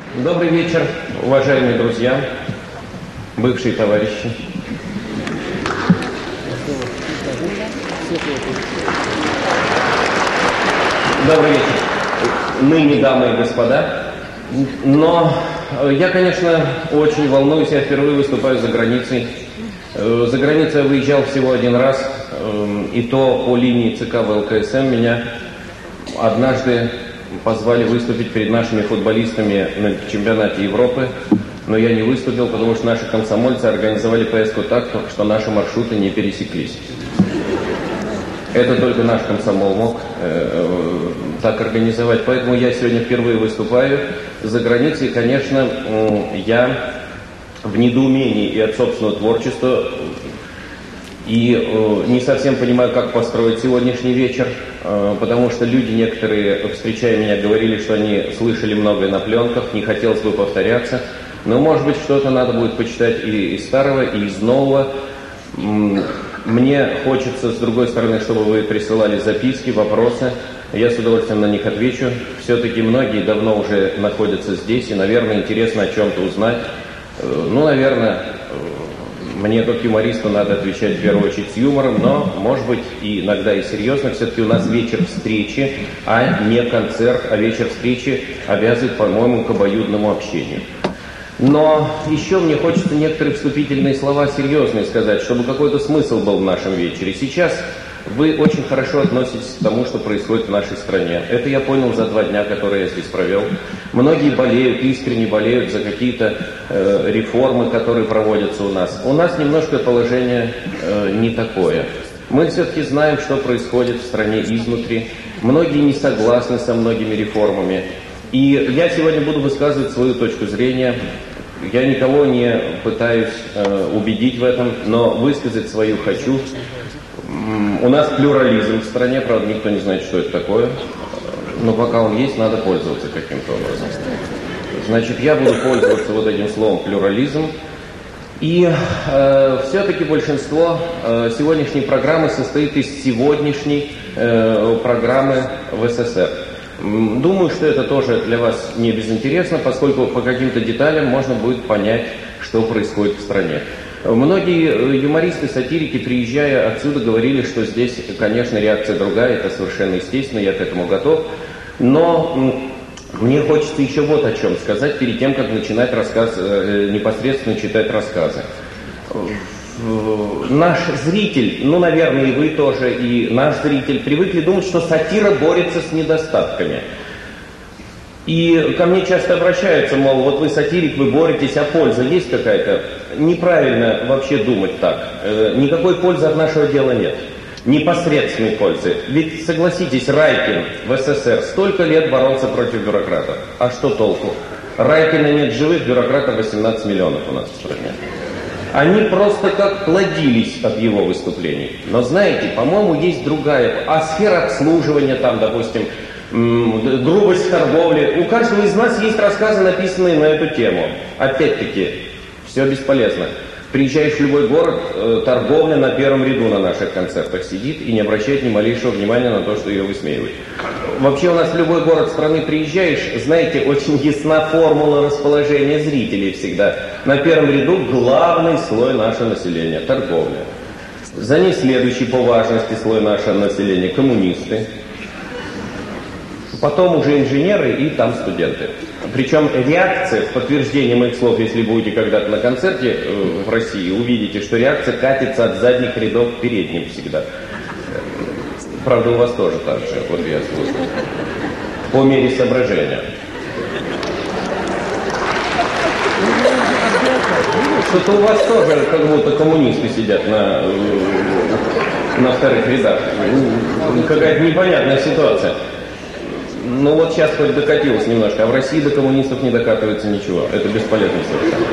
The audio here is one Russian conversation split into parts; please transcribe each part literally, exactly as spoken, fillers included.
Добрый вечер, уважаемые друзья, бывшие товарищи. Добрый вечер, ныне дамы и господа. Но я, конечно, очень волнуюсь, я впервые выступаю за границей. За границу я выезжал всего один раз, и то по линии ЦК ВЛКСМ. Меня однажды позвали выступить перед нашими футболистами на чемпионате Европы, но я не выступил, потому что наши комсомольцы организовали поездку так, что наши маршруты не пересеклись. Это только наш комсомол мог э, так организовать, поэтому я сегодня впервые выступаю за границей. Конечно, э, я в недоумении и от собственного творчества, и э, не совсем понимаю, как построить сегодняшний вечер, э, потому что люди некоторые, встречая меня, говорили, что они слышали многое на пленках, не хотелось бы повторяться, но, может быть, что-то надо будет почитать и из старого, и из нового. Мне хочется, с другой стороны, чтобы вы присылали записки, вопросы. Я с удовольствием на них отвечу. Все-таки многие давно уже находятся здесь, и, наверное, интересно о чем-то узнать. Ну, наверное, мне как юмористу надо отвечать в первую очередь с юмором, но, может быть, и иногда и серьезно. Все-таки у нас вечер встречи, а не концерт, а вечер встречи обязывает, по-моему, к обоюдному общению. Но еще мне хочется некоторые вступительные слова серьезные сказать, чтобы какой-то смысл был в нашем вечере. Сейчас вы очень хорошо относитесь к тому, что происходит в нашей стране. Это я понял за два дня, которые я здесь провел. Многие болеют, искренне болеют за какие-то э, реформы, которые проводятся у нас. У нас немножко положение э, не такое. Мы все-таки знаем, что происходит в стране изнутри. Многие не согласны со многими реформами. И я сегодня буду высказывать свою точку зрения. Я никого не пытаюсь э, убедить в этом, но высказать свою хочу. У нас плюрализм в стране, правда, никто не знает, что это такое. Но пока он есть, надо пользоваться каким-то образом. Значит, я буду пользоваться вот этим словом плюрализм. И э, все-таки большинство э, сегодняшней программы состоит из сегодняшней э, программы в СССР. Думаю, что это тоже для вас не безинтересно, поскольку по каким-то деталям можно будет понять, что происходит в стране. Многие юмористы, сатирики, приезжая отсюда, говорили, что здесь, конечно, реакция другая, это совершенно естественно, я к этому готов. Но мне хочется еще вот о чем сказать, перед тем, как начинать рассказ, непосредственно читать рассказы. Наш зритель, ну, наверное, и вы тоже, и наш зритель привыкли думать, что сатира борется с недостатками. И ко мне часто обращаются, мол, вот вы сатирик, вы боретесь, а польза есть какая-то? Неправильно вообще думать так. Никакой пользы от нашего дела нет. Непосредственной пользы. Ведь, согласитесь, Райкин в СССР столько лет боролся против бюрократов. А что толку? Райкина нет живых, бюрократов восемнадцать миллионов у нас в стране. Они просто как плодились от его выступлений. Но знаете, по-моему, есть другая. А сфера обслуживания, там, допустим, грубость торговли. У каждого из нас есть рассказы, написанные на эту тему. Опять-таки, все бесполезно. Приезжаешь в любой город, торговля на первом ряду на наших концертах сидит и не обращает ни малейшего внимания на то, что ее высмеивают. Вообще у нас в любой город страны приезжаешь, знаете, очень ясна формула расположения зрителей всегда. На первом ряду главный слой нашего населения – торговля. За ней следующий по важности слой нашего населения – коммунисты. Потом уже инженеры и там студенты. Причем реакция, в подтверждение моих слов, если будете когда-то на концерте э, в России, увидите, что реакция катится от задних рядов к передним всегда. Правда, у вас тоже так же, вот я слышу. По мере соображения. Что-то у вас тоже как будто коммунисты сидят на, на вторых рядах. Какая-то непонятная ситуация. Ну вот сейчас хоть докатилось немножко, а в России до коммунистов не докатывается ничего. Это бесполезно совершенно.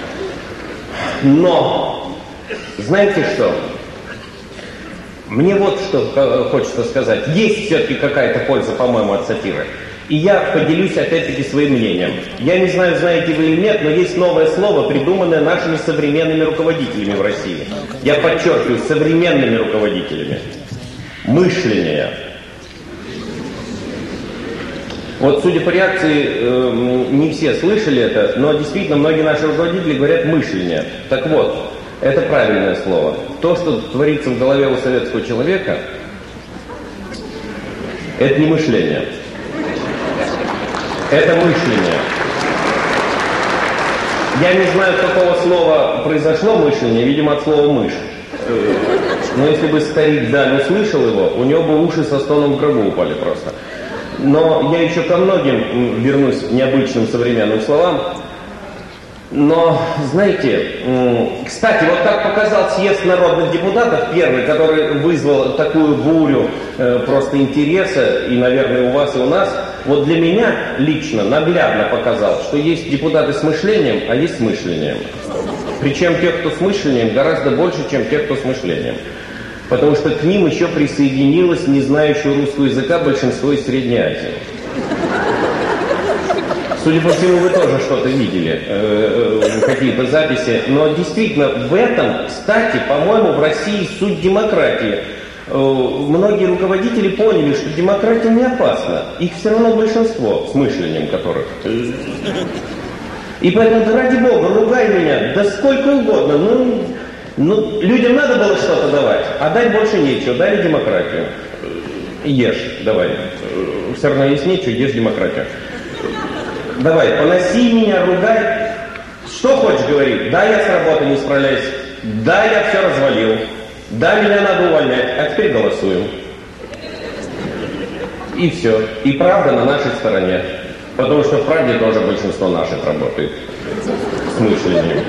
Но, знаете что? Мне вот что хочется сказать. Есть все-таки какая-то польза, по-моему, от сатиры. И я поделюсь опять-таки своим мнением. Я не знаю, знаете вы или нет, но есть новое слово, придуманное нашими современными руководителями в России. Я подчеркиваю, современными руководителями. Мышление. Вот, судя по реакции, э, не все слышали это, но действительно многие наши руководители говорят «мышление». Так вот, это правильное слово. То, что творится в голове у советского человека, это не мышление. Это мышление. Я не знаю, от какого слова произошло мышление, видимо, от слова «мышь». Но если бы старик Даль услышал его, у него бы уши со стоном в гробу упали просто. Но я еще ко многим вернусь необычным современным словам. Но, знаете, кстати, вот как показал съезд народных депутатов первый, который вызвал такую бурю э, просто интереса, и, наверное, у вас и у нас, вот для меня лично наглядно показал, что есть депутаты с мышлением, а есть с мышлением. Причем тех, кто с мышлением, гораздо больше, чем тех, кто с мышлением. Потому что к ним еще присоединилось не знающее русского языка большинство из Средней Азии. Судя по всему, вы тоже что-то видели, э, э, какие-то записи. Но действительно, в этом, кстати, по-моему, в России суть демократии. Э, многие руководители поняли, что демократия не опасна. Их все равно большинство, с мышлением которых. И поэтому, да ради бога, ругай меня, да сколько угодно. Ну, ну, людям надо было что-то давать, а дать больше нечего. Дали демократию. Ешь, давай. Все равно есть нечего, ешь демократию. Давай, поноси меня, ругай. Что хочешь, говори. Да, я с работы не справляюсь. Да, я все развалил. Да, меня надо увольнять. А теперь голосуем. И все. И правда на нашей стороне. Потому что в правде тоже большинство наших работает. С мышлением.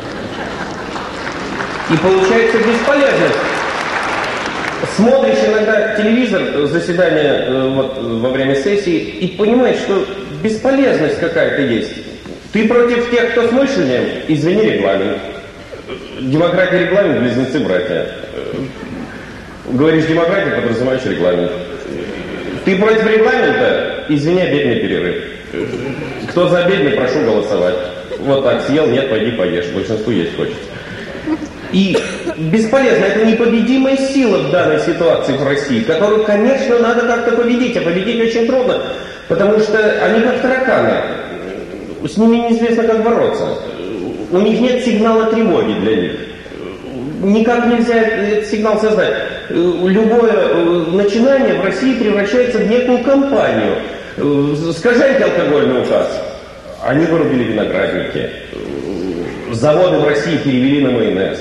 И получается бесполезность. Смотришь иногда телевизор, заседание вот, во время сессии, и понимаешь, что бесполезность какая-то есть. Ты против тех, кто с мышлением, извини, регламент. Демократия и регламент, близнецы-братья. Говоришь демократия, подразумеваешь регламент. Ты против регламента, извини, обеденный перерыв. Кто за обеденный, прошу голосовать. Вот так, съел, нет, пойди поешь. Большинству есть хочется. И бесполезно, это непобедимая сила в данной ситуации в России, которую, конечно, надо как-то победить, а победить очень трудно, потому что они как тараканы, с ними неизвестно, как бороться. У них нет сигнала тревоги для них. Никак нельзя этот сигнал создать. Любое начинание в России превращается в некую кампанию. Скажи антиалкогольный указ. Они вырубили виноградники. Заводы в России перевели на майонез.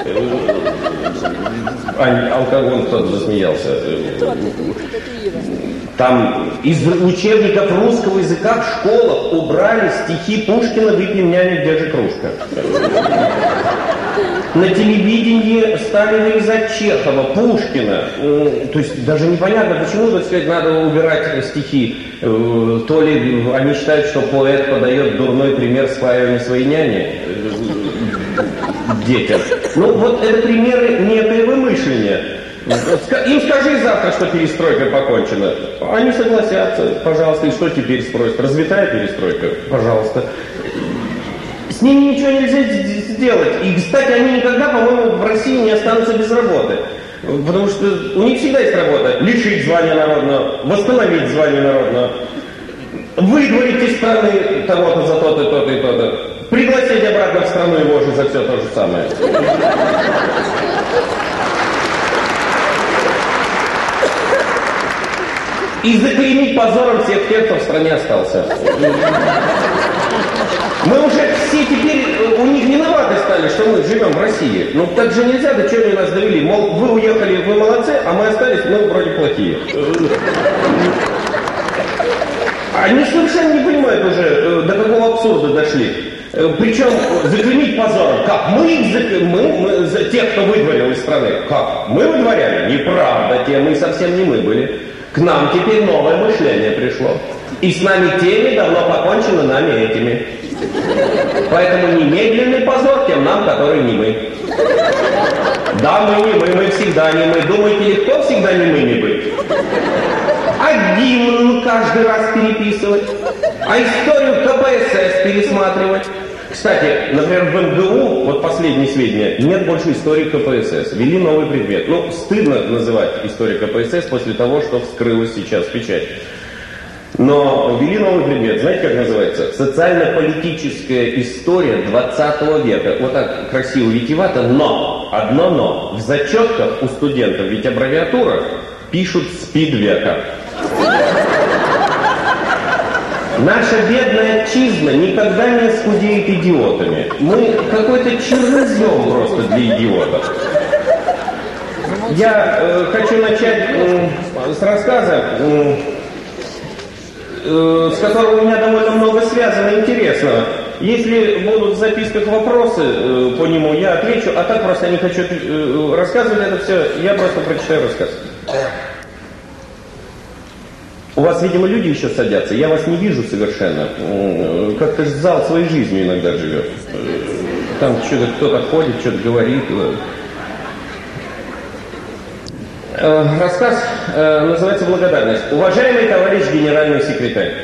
Алкоголь, кто-то засмеялся. Там из учебников русского языка в школах убрали стихи Пушкина «Выпьем, няня, где же кружка?». На телевидении стали вырезать Чехова, Пушкина. То есть даже непонятно, почему, так сказать, надо убирать стихи. То ли они считают, что поэт подает дурной пример спаивания своей няни детям. Ну вот это примеры некоего мышления. Им скажи завтра, что перестройка покончена. Они согласятся, пожалуйста. И что теперь спросят? Развитая перестройка? Пожалуйста. С ними ничего нельзя сделать. И, кстати, они никогда, по-моему, в России не останутся без работы. Потому что у них всегда есть работа. Лишить звания народного, восстановить звание народного, выдворить из страны того-то за то-то, то-то и то-то. Пригласить обратно в страну его же за все то же самое. И заклеймить позором всех тех, кто в стране остался. Мы уже все теперь у них виноваты стали, что мы живем в России. Ну так же нельзя, до чего они нас довели. Мол, вы уехали, вы молодцы, а мы остались, мы вроде плохие. Они совершенно не понимают уже, до какого абсурда дошли. Причем заклеймить позором. Как? Мы их заклеймили, мы, мы, те, кто выдворил из страны. Как? Мы выдворяли? Неправда, те мы совсем не мы были. К нам теперь новое мышление пришло. И с нами теми давно покончено, нами этими. Поэтому немедленный позор тем нам, которые не мы. Да, мы не мы, мы всегда не мы. Думаете, легко всегда не мы не быть? А гимн каждый раз переписывать? А историю ка пэ эс эс пересматривать? Кстати, например, в эн гэ у, вот последние сведения, нет больше истории ка пэ эс эс. Ввели новый предмет. Ну, стыдно называть историю ка пэ эс эс после того, что вскрылось сейчас в печать. Но ввели новый предмет, знаете, как называется? Социально-политическая история двадцатого века. Вот так красиво, витиевато, но, одно но. В зачетках у студентов, ведь аббревиатура, пишут «спид века». Наша бедная отчизна никогда не оскудеет идиотами. Мы какой-то чернозем просто для идиотов. Я э, хочу начать э, с рассказа, э, э, с которого у меня довольно много связано интересного. Если будут в записках вопросы э, по нему, я отвечу, а так просто не хочу э, рассказывать это все, я просто прочитаю рассказ. У вас, видимо, люди еще садятся, я вас не вижу совершенно. Как-то зал своей жизнью иногда живет. Там что-то кто-то ходит, что-то говорит. Рассказ называется «Благодарность». Уважаемый товарищ генеральный секретарь,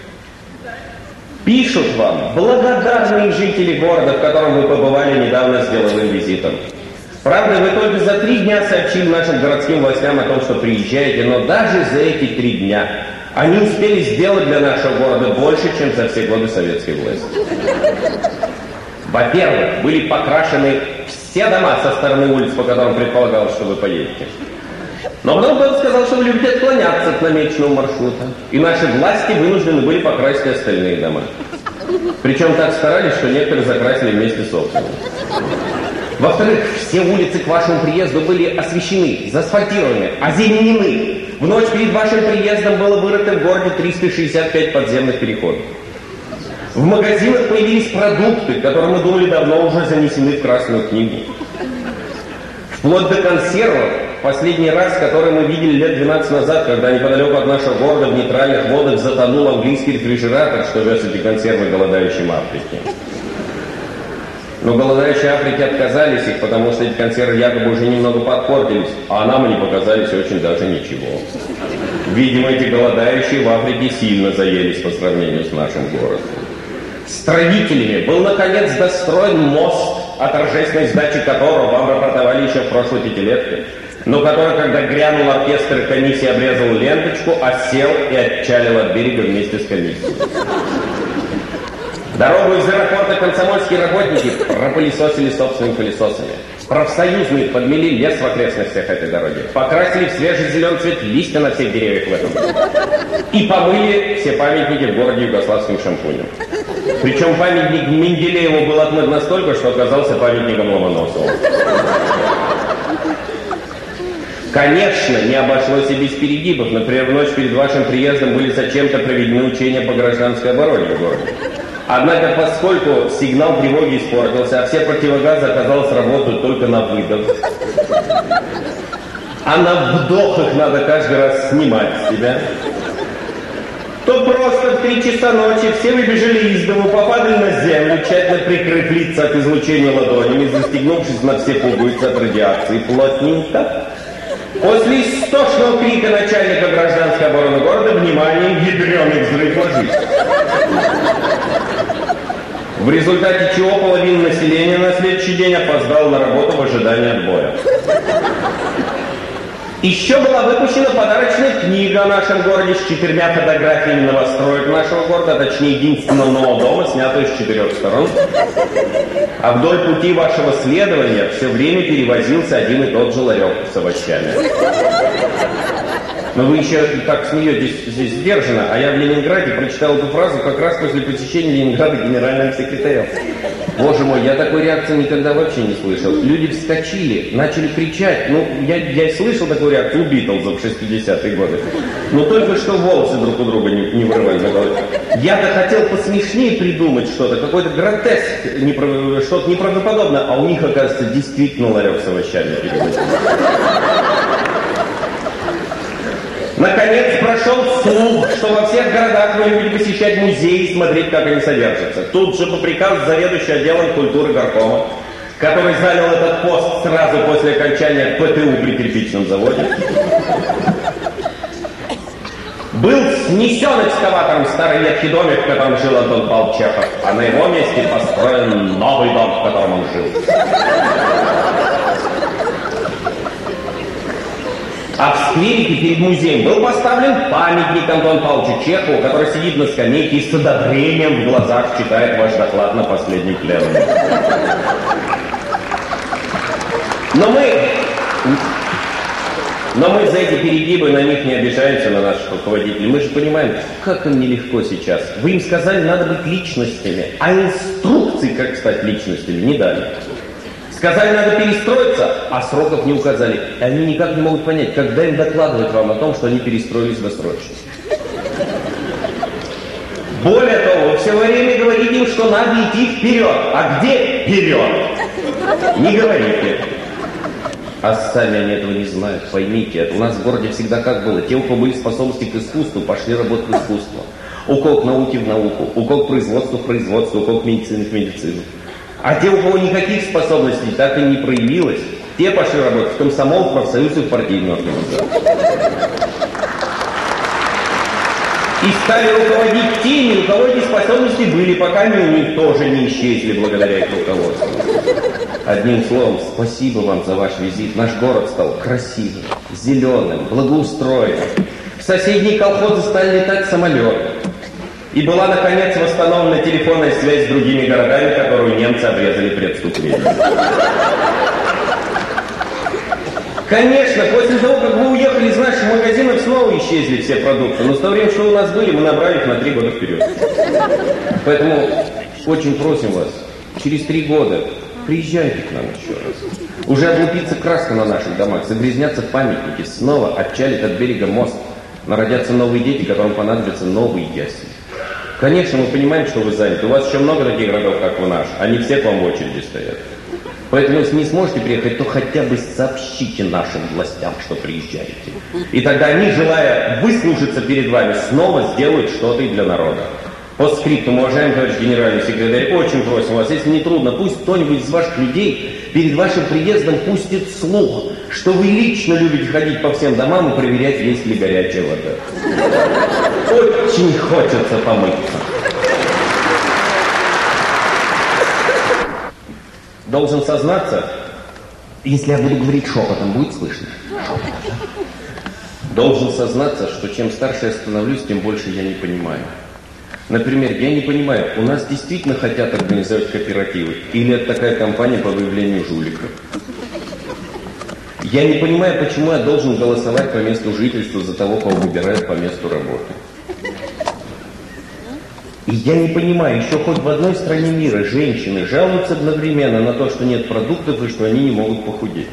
пишут вам благодарные жители города, в котором вы побывали недавно с деловым визитом. Правда, вы только за три дня сообщили нашим городским властям о том, что приезжаете, но даже за эти три дня они успели сделать для нашего города больше, чем за все годы советской власти. Во-первых, были покрашены все дома со стороны улиц, по которым предполагалось, что вы поедете. Но потом кто-то сказал, что вы любите отклоняться от намеченного маршрута, и наши власти вынуждены были покрасить остальные дома. Причем так старались, что некоторые закрасили вместе с окнами. Во-вторых, все улицы к вашему приезду были освещены, заасфальтированы, озеленены. В ночь перед вашим приездом было вырыто в городе триста шестьдесят пять подземных переходов. В магазинах появились продукты, которые мы думали давно уже занесены в Красную книгу. Вплоть до консервов, последний раз, который мы видели лет двенадцать назад, когда неподалеку от нашего города в нейтральных водах затонул английский рефрижератор, что вез эти консервы голодающим Африке. Но голодающие Африки отказались их, потому что эти консервы якобы уже немного подпортились, а нам они показались очень даже ничего. Видимо, эти голодающие в Африке сильно заелись по сравнению с нашим городом. Строителями был наконец достроен мост, о торжественной сдаче которого вам рапортовали еще в прошлой пятилетке, но который, когда грянул оркестр и комиссия обрезал ленточку, осел и отчалил от берега вместе с комиссией. Дорогу из аэропорта комсомольские работники пропылесосили собственными пылесосами. Профсоюзные подмели лес в окрестностях этой дороги. Покрасили в свежий зеленый цвет листья на всех деревьях в этом году. И помыли все памятники в городе югославским шампунем. Причем памятник Менделееву был отмыт настолько, что оказался памятником Ломоносову. Конечно, не обошлось и без перегибов. Например, в ночь перед вашим приездом были зачем-то проведены учения по гражданской обороне в городе. Однако, поскольку сигнал тревоги испортился, а все противогазы, оказалось, работают только на выдох, а на вдох их надо каждый раз снимать с себя, то просто в три часа ночи все выбежали из дому, попадали на землю, тщательно прикрыв лица от излучения ладонями, застегнувшись на все пуговицы от радиации плотненько. После истошного крика начальника гражданской обороны города, внимание, ядреный взрыв ложится. В результате чего половина населения на следующий день опоздала на работу в ожидании отбоя. Еще была выпущена подарочная книга о нашем городе с четырьмя фотографиями новостроек нашего города, а точнее единственного нового дома, снятую с четырех сторон. А вдоль пути вашего следования все время перевозился один и тот же ларек с овощами. Но вы еще так смеетесь здесь сдержанно, а я в Ленинграде прочитал эту фразу как раз после посещения Ленинграда генеральным секретарем. Боже мой, я такой реакции никогда вообще не слышал. Люди вскочили, начали кричать. Ну, я, я слышал такую реакцию у Битлзов в шестидесятые годы. Но только что волосы друг у друга не, не вырывали на голове. Я-то хотел посмешнее придумать что-то, какой-то гротеск, непро... что-то неправдоподобное, а у них, оказывается, действительно ларек с овощами перевозили. Наконец прошел слух, что во всех городах вы любите посещать музеи и смотреть, как они содержатся. Тут же по приказу заведующего отделом культуры горкома, который занял этот пост сразу после окончания ПТУ при кирпичном заводе, был снесен экскаватором старый ветхий домик, в котором жил Антон Павлович Чехов, а на его месте построен новый дом, в котором он жил. А в скверике перед музеем был поставлен памятник Антону Павловичу Чехову, который сидит на скамейке и с одобрением в глазах читает ваш доклад на последней пленуме. Но мы... Но мы за эти перегибы на них не обижаемся, на наших руководителей. Мы же понимаем, как им нелегко сейчас. Вы им сказали, надо быть личностями, а инструкций, как стать личностями, не дали. Сказали, надо перестроиться, а сроков не указали. И они никак не могут понять, когда им докладывать вам о том, что они перестроились досрочно. Более того, вы все время говорите им, что надо идти вперед. А где вперед? Не говорите. А сами они этого не знают, поймите. Это у нас в городе всегда как было. Те, у кого были способности к искусству, пошли работать в искусство. У кого к науке в науку, у кого к производству в производство, у кого к медицине в медицину. А те, у кого никаких способностей так и не проявилось, те пошли работать в комсомол, в профсоюз и в партийную организацию. И стали руководить теми, у кого эти способности были, пока они у них тоже не исчезли благодаря их руководству. Одним словом, спасибо вам за ваш визит. Наш город стал красивым, зеленым, благоустроенным. В соседние колхозы стали летать самолеты. И была, наконец, восстановлена телефонная связь с другими городами, которую немцы обрезали при отступлении. Конечно, после того, как вы уехали из наших магазинов, снова исчезли все продукты. Но с того времени, что у нас были, мы набрали их на три года вперед. Поэтому очень просим вас, через три года приезжайте к нам еще раз. Уже облупится краска на наших домах, загрязнятся памятники, снова отчалит от берега мост. Народятся новые дети, которым понадобятся новые ясли. Конечно, мы понимаем, что вы заняты. У вас еще много таких городов, как в наш. Они все к вам в очереди стоят. Поэтому, если не сможете приехать, то хотя бы сообщите нашим властям, что приезжаете. И тогда они, желая выслужиться перед вами, снова сделают что-то и для народа. По скрипту, уважаемый товарищ генеральный секретарь, очень просим вас, если не трудно, пусть кто-нибудь из ваших людей перед вашим приездом пустит слух, что вы лично любите ходить по всем домам и проверять, есть ли горячая вода. Очень хочется помыться. Должен сознаться, если я буду говорить шепотом, будет слышно? Шепотом, да? Должен сознаться, что чем старше я становлюсь, тем больше я не понимаю. Например, я не понимаю, у нас действительно хотят организовать кооперативы, или это такая кампания по выявлению жуликов? Я не понимаю, почему я должен голосовать по месту жительства за того, кого выбирают по месту работы. И я не понимаю, еще хоть в одной стране мира женщины жалуются одновременно на то, что нет продуктов и что они не могут похудеть.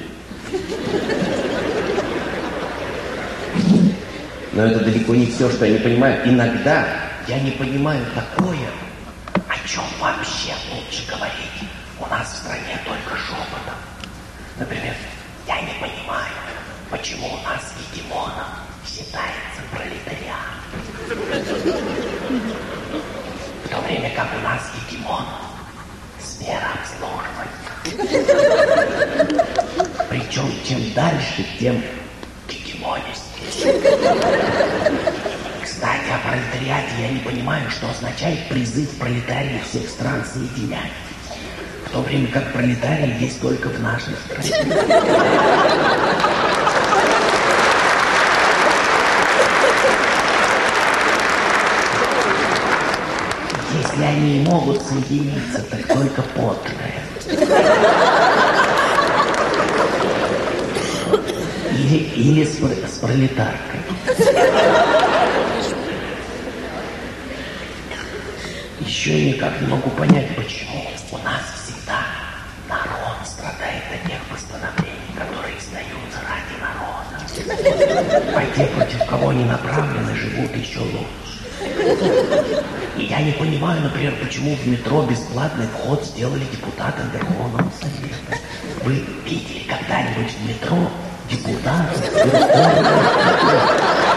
Но это далеко не все, что я не понимаю. Иногда я не понимаю такое, о чем вообще лучше говорить. У нас в стране только шепотом. Например, я не понимаю, почему у нас гегемоном считается пролетариат. В то время как у нас гегемон сфера обслуживания. Причем чем дальше, тем гегемонистее. Кстати, о пролетариате я не понимаю, что означает призыв пролетариев всех стран соединять. В то время как пролетарии есть только в нашей стране. Если они и могут соединиться, так только потные. Или, или с, с пролетаркой. Еще я никак не могу понять, почему у нас всегда народ страдает от тех постановлений, которые издаются ради народа. А те, против кого они направлены, живут еще лучше. И я не понимаю, например, почему в метро бесплатный вход сделали депутатам Верховного Совета. Вы видели когда-нибудь в метро депутатов Верховного Совета?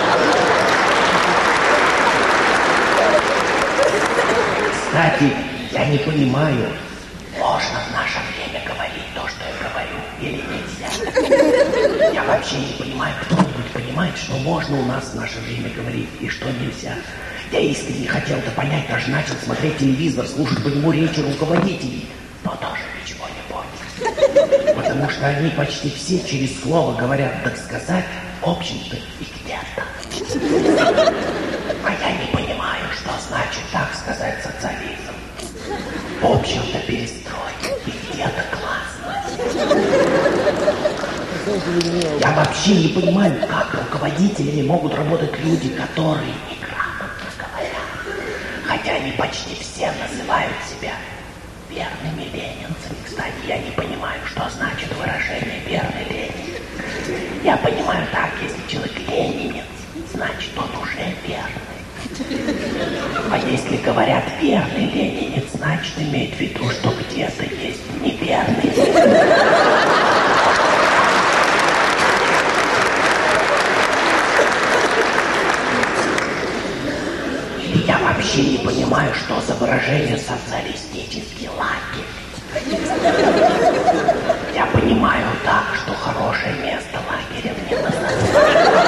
Кстати, я не понимаю, можно в наше время говорить то, что я говорю, или нельзя. Я вообще не понимаю, кто-нибудь понимает, что можно у нас в наше время говорить и что нельзя. Я искренне хотел-то понять, даже начал смотреть телевизор, слушать по нему речи руководителей, но тоже ничего не понял. Потому что они почти все через слово говорят, так сказать, в общем-то, и где-то. А я не понимаю, что значит, так сказать, социализм. В общем-то, перестройка, и где-то классно. Я вообще не понимаю, как руководителями могут работать люди, которые неграмотно говорят. Хотя они почти все называют себя верными ленинцами. Кстати, я не понимаю, что значит выражение «верный ленин». Я понимаю так, если человек ленинец, значит, он уже верный. А если говорят «верный ленинец», значит, имеет в виду, что где-то есть неверный ленинец. Я вообще не понимаю, что за выражение «социалистический лагерь». Я понимаю так, что хорошее место лагерем не называют.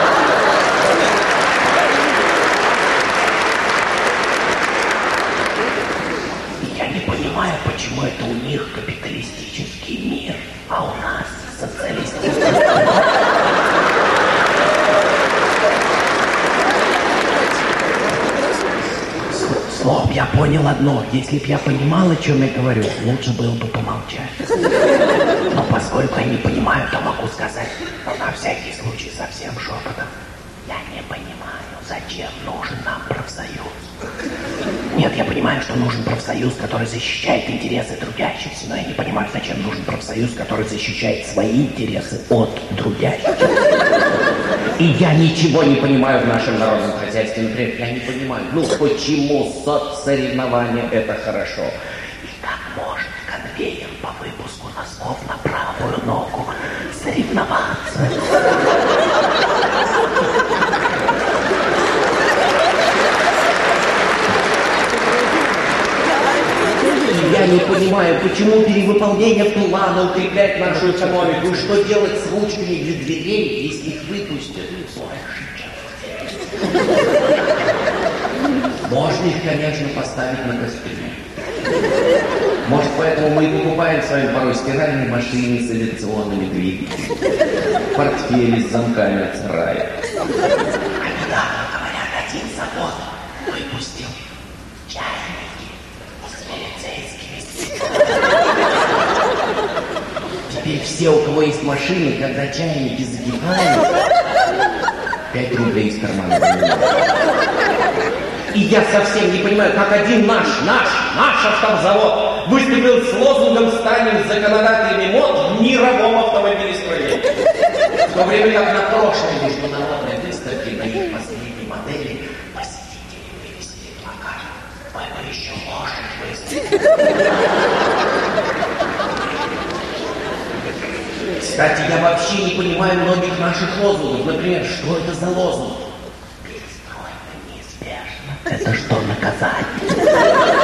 Я не понимаю, почему это у них капиталистический мир, а у нас социалистический мир. Слов, я понял одно. Если б я понимал, о чем я говорю, лучше было бы помолчать. Но поскольку я не понимаю, то могу сказать, но на всякий случай совсем шепотом. Я не понимаю, зачем нужен нам профсоюз. Нет, я понимаю, что нужен профсоюз, который защищает интересы трудящихся, но я не понимаю, зачем нужен профсоюз, который защищает свои интересы от трудящихся. И я ничего не понимаю в нашем народном хозяйстве. Например, я не понимаю, ну почему соцсоревнования это хорошо? И как может конвейер по выпуску носков на правую ногу соревноваться? Я не понимаю, почему перевыполнение плана укрепляет нашу экономику. И что делать с ручками для дверей, если их выпустят? Можно их, конечно, поставить на костюме. Может, поэтому мы и покупаем с вами порой стиральные машины с инерционными двигателями, портфели с замками от сарая. А недавно, говорят, один завод выпустил чайники с милицейскими. Теперь все, у кого есть машины, когда чайники загибают, пять рублей из кармана вынимают. И я совсем не понимаю, как один наш, наш, наш автозавод выступил с лозунгом «Станем законодателями мод в мировом автомобилестроении». В то время как на прошлой международной выставке на их последней модели посетители вывесили плакат «Мы бы еще лошадь выставили». Кстати, я вообще не понимаю многих наших лозунгов. Например, что это за лозунг? Перестройка неизбежна. Это что, наказание?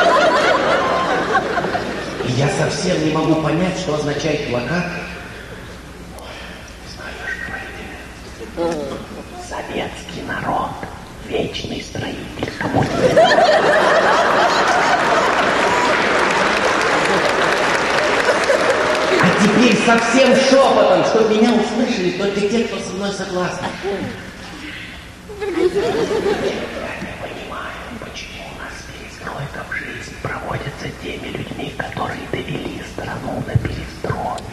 И я совсем не могу понять, что означает плакат. Знаешь, советский народ, вечный строитель коммунизма. А теперь совсем шепотом, чтобы меня услышали только те, кто со мной согласны. Я не понимаю, почему у нас перестройка в жизни проводится теми людьми, которые довели страну на перестройку.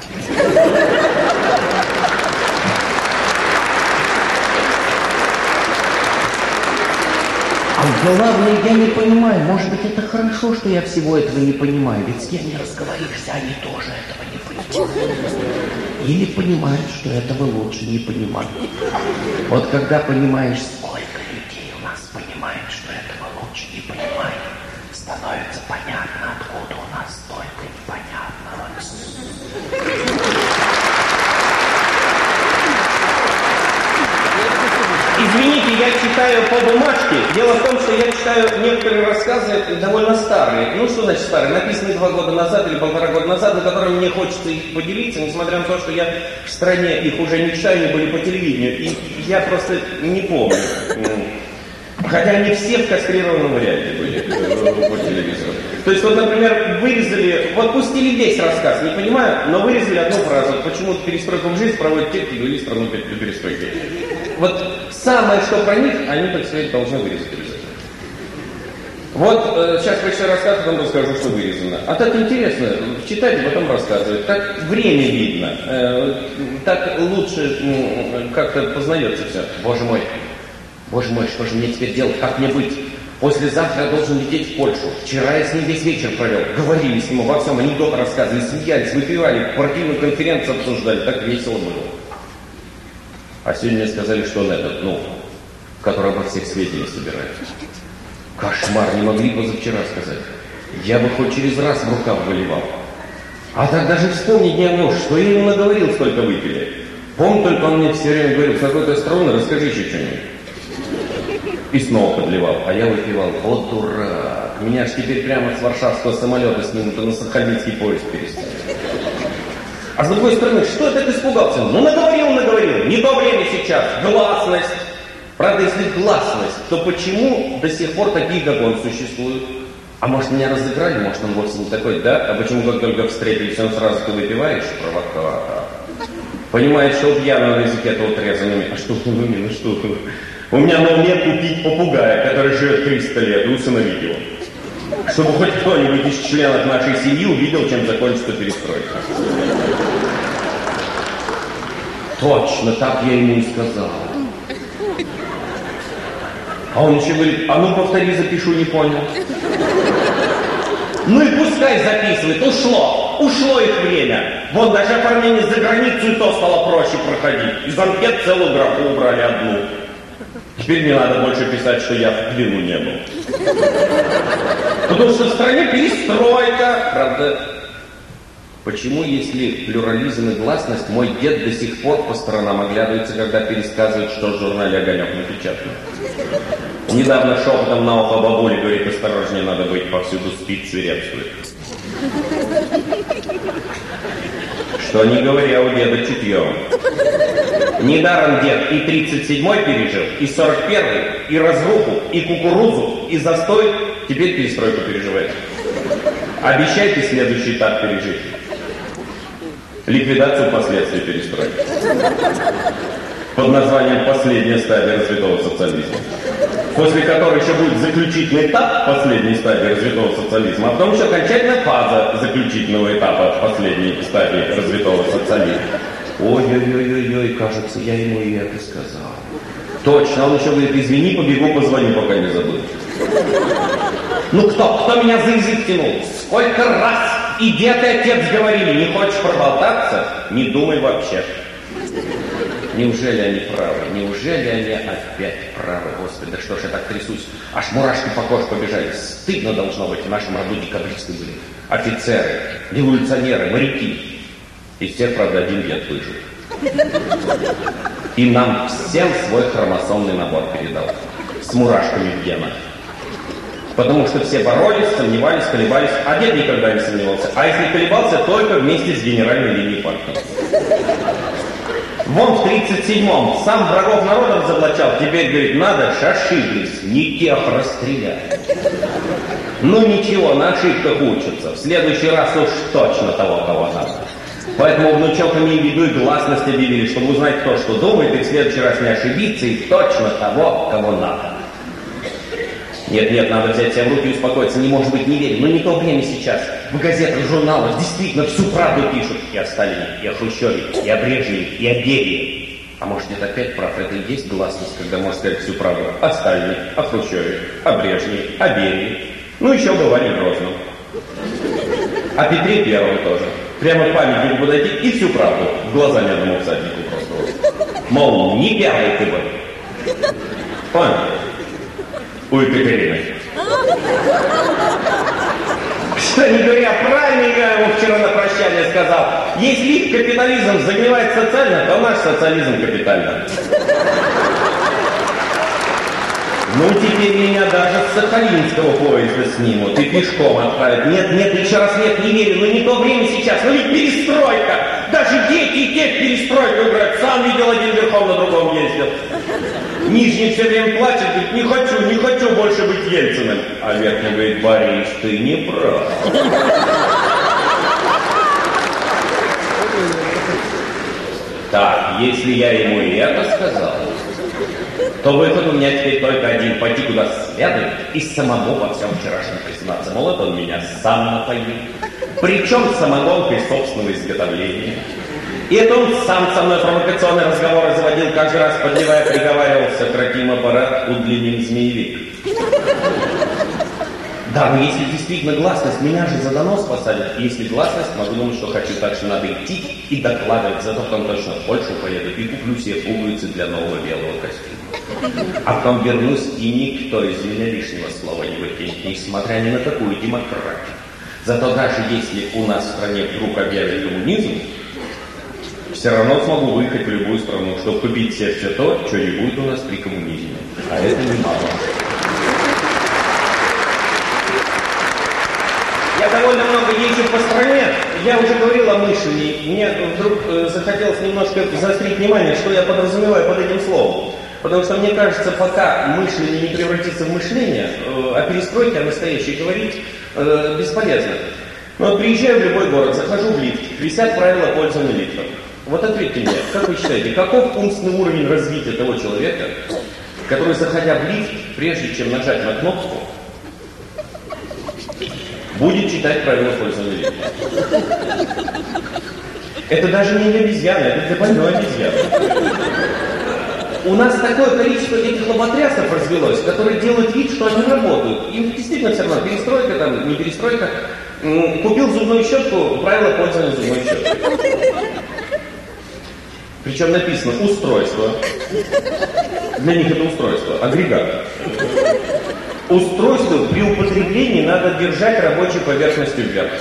А главное, я не понимаю, может быть, это хорошо, что я всего этого не понимаю, ведь с кем не разговоришься, они тоже этого не понимают. Или понимают, что этого лучше не понимать. Вот когда понимаешь, сколько людей у нас понимает, что этого лучше не понимать, становится понятно, откуда у нас столько непонятного. Извините, я читаю по бумажке. Дело в том, что я читаю некоторые рассказы довольно старые. Ну, что значит старые? Написанные два года назад или полтора года назад, на которыми мне хочется их поделиться, несмотря на то, что я в стране их уже не читаю, они были по телевидению. И я просто не помню. Хотя они все в кастрированном варианте были по телевизору. То есть, вот, например, вырезаны вырезали, вот пустили весь рассказ, не понимаю, но вырезали одну фразу. Почему перестройку в жизнь проводят те, кто довели страну до перестройки. Вот самое, что про них, они, так сказать, должны вырезать обязательно. Вот э, сейчас прочитаю рассказ, потом расскажу, что вырезано. А так интересно, читайте, потом рассказывать. Так время видно, э, так лучше э, как-то познается все. Боже мой, боже мой, что же мне теперь делать, как мне быть? Послезавтра я должен лететь в Польшу. Вчера я с ним весь вечер провел. Говорили с ним обо всем, анекдоты рассказывали, смеялись, выпивали, партийную конференцию обсуждали. Так весело было. А сегодня мне сказали, что он этот, ну, который обо всех сведений собирает. Кошмар, не могли позавчера сказать. Я бы хоть через раз в рукав выливал. А так даже вспомнить не могу, что я ему наговорил, сколько выпили. Помню, только он мне все время говорил, какой-то остроумный, расскажи еще что-нибудь. И снова подливал, а я выпивал. Вот дурак. Меня ж теперь прямо с варшавского самолета снимут и на сахалинский поезд переставят. А с другой стороны, что это ты испугался? Ну наговорил, наговорил. Не то время сейчас. Гласность. Правда, если гласность, то почему до сих пор такие, как он, существуют? А может, меня разыграли? Может, он вовсе не такой, да? А почему, как только встретились, он сразу ты выпиваешь? Провокатор. Понимает, что у пьяного на языке-то отрезанными. А что вы уме? Ну что вы? У меня на уме купить попугая, который живет триста лет, и усыновить его. Чтобы хоть кто-нибудь из членов нашей семьи увидел, чем закончится перестройка. Точно, так я ему и сказал. А он еще говорит, а ну повтори, запишу, не понял. Ну и пускай записывает, ушло, ушло их время. Вон даже оформление за границу и то стало проще проходить. Из анкет целую графу убрали одну. Теперь не надо больше писать, что я в длину не был. Потому что в стране перестройка. Правда, почему, если плюрализм и гласность, мой дед до сих пор по сторонам оглядывается, когда пересказывает, что в журнале «Огонек» напечатано? Недавно шепотом на ухо бабули говорит, осторожнее надо быть, повсюду спит, свирепствует. Что не говоря, у деда чутье. Недаром дед и тридцать седьмой пережил, и сорок первый, и разруху, и кукурузу, и застой, теперь перестройку переживает. Обещайте следующий этап пережить. Ликвидацию последствий перестройки. Под названием «Последняя стадия развитого социализма». После которой еще будет заключительный этап последней стадии развитого социализма, а потом еще окончательная фаза заключительного этапа последней стадии развитого социализма. Ой-ой-ой-ой, кажется, я ему и это сказал. Точно, он еще говорит, извини, побегу, позвоню, пока не забыл. Ну кто, кто меня за язык тянул? Сколько раз и дед, и отец говорили, не хочешь проболтаться? Не думай вообще. Неужели они правы? Неужели они опять правы? Господи, да что ж я так трясусь? Аж мурашки по коже побежали. Стыдно должно быть, в нашем роду декабристы были. Офицеры, революционеры, моряки. Из всех, правда, один дед выжил. И нам всем свой хромосомный набор передал. С мурашками в генах. Потому что все боролись, сомневались, колебались, а дед никогда не сомневался. А если колебался, только вместе с генеральной линией партии. Вон в тридцать седьмом сам врагов народа разоблачал, теперь, говорит, надо ж ошиблись, не тех расстрелять. Ну ничего, на ошибках учатся, в следующий раз уж точно того, кого надо. Поэтому внучок имея в виду и гласность объявили, чтобы узнать кто что думает, и в следующий раз не ошибиться, и точно того, кого надо. Нет-нет, надо взять себя в руки и успокоиться, не может быть, не верь, но не то время сейчас. В газетах, в журналах действительно всю правду пишут. И о Сталине, и о Хрущеве, и о Брежневе, и о Берии. А может, нет, опять прав, это и есть гласность, когда можно сказать всю правду о Сталине, о Хрущеве, о Брежневе, о Берии. Ну, еще бывали в Грозном. О Петре Первом тоже. Прямо к памятнику подойти и всю правду в глаза ни одному всаднику просто. Мол, не первый ты был. Понял? У Екатерины. Что не говоря, правильно я ему вчера на прощание сказал. Если их капитализм загнивает социально, то наш социализм капитально. Ну, теперь меня даже с Сахалинского поезда снимут и пешком отправят. Нет, нет, еще раз нет, не верю, ну не то время сейчас, ну ведь перестройка. Даже дети и те в перестройку играют. Сам видел, один верхом на другом ездил. Нижний все время плачет, говорит, не хочу, не хочу больше быть Ельциным. А Верхний говорит, Борис, ты не прав. Так, если я ему и это сказал, то выход у меня теперь только один, пойти куда следует и самому во всем вчерашнем признаться. Мол, это он меня сам напоил. Причем самогонкой собственного изготовления. И это он сам со мной провокационные разговоры заводил, каждый раз подливая, приговаривал, сократим аппарат, удлиним змеевик. Да, но если действительно гласность, меня же за донос посадят. И если гласность, могу думать, что хочу, так что надо идти и докладывать. Зато потом точно в Польшу поеду и куплю себе пуговицы для нового белого костюма. А потом вернусь, и никто из меня лишнего слова не выкинет, несмотря ни на какую демократию. Зато даже если у нас в стране вдруг объявят коммунизм, все равно смогу выехать в любую страну, чтобы купить себе все то, что не будет у нас при коммунизме. А это немало. Я довольно много езжу по стране, я уже говорил о мышлении. Мне вдруг э, захотелось немножко заострить внимание, что я подразумеваю под этим словом. Потому что мне кажется, пока мышление не превратится в мышление, э, о перестройке, о настоящей говорить э, бесполезно. Но вот приезжаю в любой город, захожу в лифт, висят правила пользования лифтом. Вот ответьте мне, как вы считаете, каков умственный уровень развития того человека, который, заходя в лифт, прежде чем нажать на кнопку, будет читать правила пользования лифтом? Это даже не обезьяна, это для больной обезьяны. У нас такое количество этих лоботрясов развелось, которые делают вид, что они работают. Им действительно все равно, перестройка там, не перестройка. Купил зубную щетку, правила пользования зубной щеткой. Причем написано устройство. Для них это устройство, агрегат. Устройство при употреблении надо держать рабочей поверхностью вверх.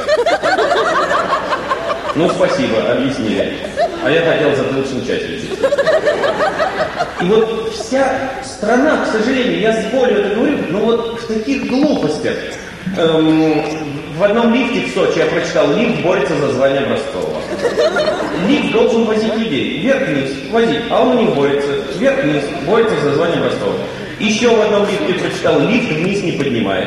Ну, спасибо, объяснили. А я хотел затылочную часть лечить. И вот вся страна, к сожалению, я с болью это говорю, но вот в таких глупостях. Эм, в одном лифте в Сочи я прочитал, лифт борется за звание образцового. Лифт должен возить людей. Вверх-вниз возить, а он не борется. Вверх-вниз борется за звание образцового. Еще в одном лифте прочитал, лифт вниз не поднимает.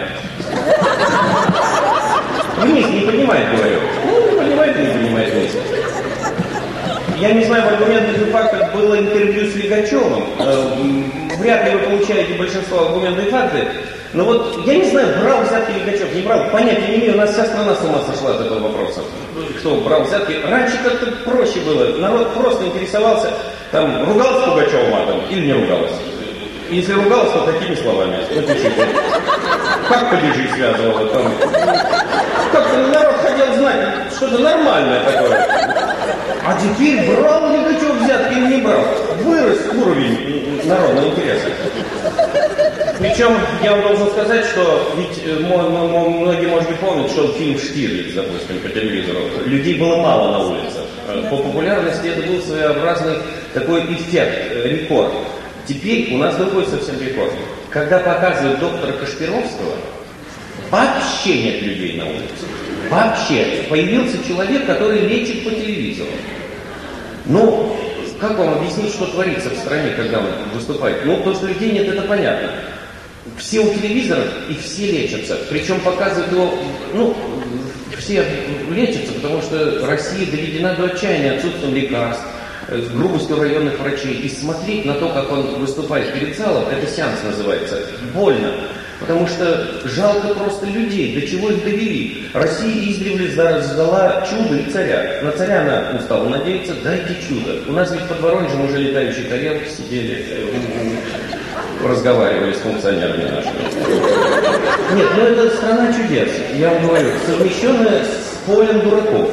Вниз не поднимает, говорю. Ну, не поднимает, не поднимает вниз. Я не знаю, в аргументах и фактах было интервью с Лигачевым. Вряд ли вы получаете большинство аргументов и фактов. Но вот, я не знаю, брал взятки Лигачев, не брал, понятия не имею, у нас вся страна с ума сошла от этого вопроса. Кто брал взятки? Раньше как-то проще было, народ просто интересовался, там, ругался Пугачев матом или не ругался. Если ругался, то какими словами? Напишите. Как падежи связывало там? Как-то народ хотел знать, что-то нормальное такое. А теперь брал Лигачев взятки или не брал? Вырос уровень народного интереса. Причем я вам должен сказать, что ведь многие, может быть, помнят, шел фильм «Штирлиц», допустим, по телевизору. Людей было мало на улицах. По популярности это был своеобразный такой эффект, рекорд. Теперь у нас другой совсем рекорд. Когда показывают доктора Кашпировского, вообще нет людей на улице. Вообще. Появился человек, который лечит по телевизору. Ну, как вам объяснить, что творится в стране, когда он выступает? Ну, то, что людей нет, это понятно. Все у телевизоров и все лечатся. Причем показывают его, ну, все лечатся, потому что Россия доведена до отчаяния отсутствием лекарств, с грубостью районных врачей. И смотреть на то, как он выступает перед залом, это сеанс называется, больно. Потому что жалко просто людей, до чего их довели. Россия издревле ждала чуда и царя. На царя она устала надеяться, дайте чудо. У нас ведь под Воронежем уже летающие тарелки сидели, разговаривали с функционерами нашими. Нет, ну это страна чудес, я вам говорю, совмещенная с полем дураков.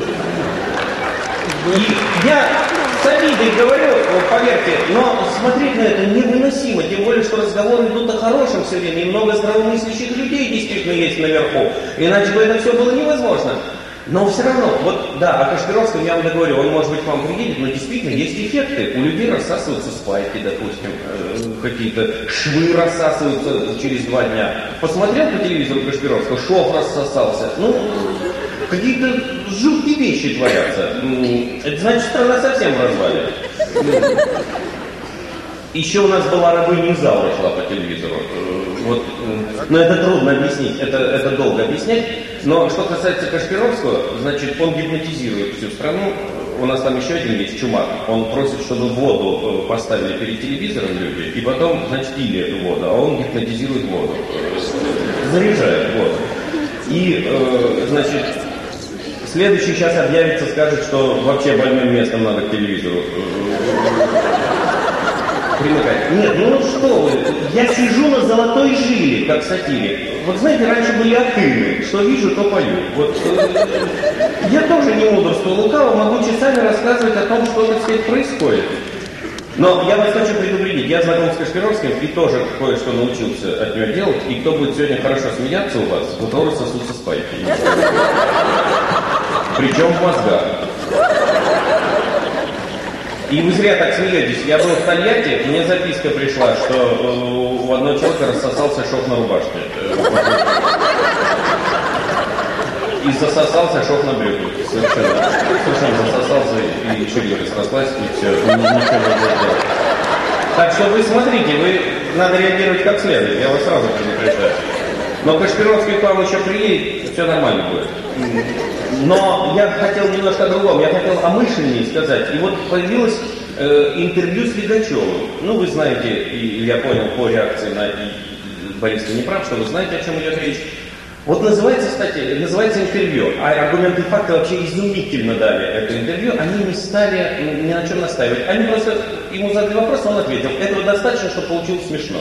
И я с обидой говорю, поверьте, но смотреть на это невыносимо, тем более, что разговоры идут о хорошем все время, и много здравомыслящих людей действительно есть наверху, иначе бы это все было невозможно. Но все равно, вот, да, о Кашпировском я вам договорю, он, может быть, к вам приедет, но действительно есть эффекты. У людей рассасываются спайки, допустим, э, какие-то швы рассасываются через два дня. Посмотрел по телевизору Кашпировского, шов рассосался. Ну, какие-то жуткие вещи творятся. Это значит, страна совсем в развале. Еще у нас была рабыня Изаура, шла по телевизору. Вот, но это трудно объяснить, это, это долго объяснять. Но что касается Кашпировского, значит, он гипнотизирует всю страну. У нас там еще один есть чумак. Он просит, чтобы воду поставили перед телевизором люди, и потом, значит, пили эту воду, а он гипнотизирует воду. Заряжает воду. И, э, значит, следующий сейчас объявится, скажет, что вообще больным местом надо к телевизору примыкать. Нет, ну что вы, я сижу на золотой жиле, как сатирик. Вот знаете, раньше были акины, что вижу, то пою. Вот, э, я тоже не мудрствую лукаво, могу часами рассказывать о том, что, так сказать, происходит. Но я вас хочу предупредить, я знаком с Кашпировским и тоже кое-что научился от него делать, и кто будет сегодня хорошо смеяться у вас, у того рассосутся спайки. Причем в мозгах. И вы зря так смеетесь. Я был в Тольятти, мне записка пришла, что э, у одного человека рассосался шов на рубашке. И засосался шов на брюках. Совершенно. Совершенно засосался, и ширинка срослась, и все. Ничего не сделать. Так что вы смотрите, вы надо реагировать как следует. Я вас сразу предупреждаю. Но Кашпировский к вам еще приедет, все нормально будет. Но я хотел немножко о другом, я хотел о мышлении сказать. И вот появилось э, интервью с Лигачевым. Ну, вы знаете, и я понял по реакции на Бориса не прав, что вы знаете, о чем идет речь. Вот называется, кстати, называется интервью, а аргументы и факты вообще изумительно дали это интервью, они не стали ни на чем настаивать. Они просто, ему задали вопрос, он ответил. Этого достаточно, чтобы получилось смешно.